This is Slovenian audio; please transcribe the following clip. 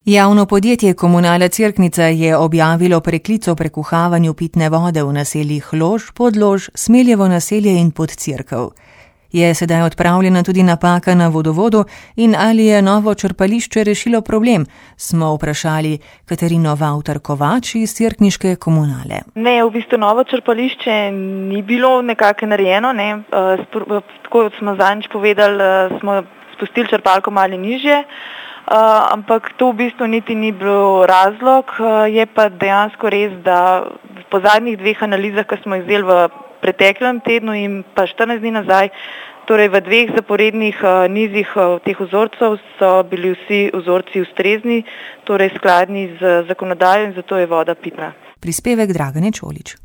Javno podjetje Komunala Cerknica je objavilo preklic o prekuhavanju pitne vode v naseljih Lož, Podlož, Smeljevo naselje in Podcerkev. Je sedaj odpravljena tudi napaka na vodovodu in ali je novo črpališče rešilo problem, smo vprašali Katarino Vavtar-Kovač iz cerkniške komunale. Ne, v bistvu novo črpališče ni bilo nekako narejeno. Tako kot smo zadnjič povedali, smo spustili črpalko malo nižje. Ampak to v bistvu niti ni bil razlog, je pa dejansko res, da po zadnjih 2 analizah, ki smo jih vzeli v preteklem tednu in pa 14 dni nazaj, torej v 2 zaporednih nizih teh vzorcev so bili vsi vzorci ustrezni, torej skladni z zakonodajo in zato je voda pitna. Prispevek Dragane Čolić.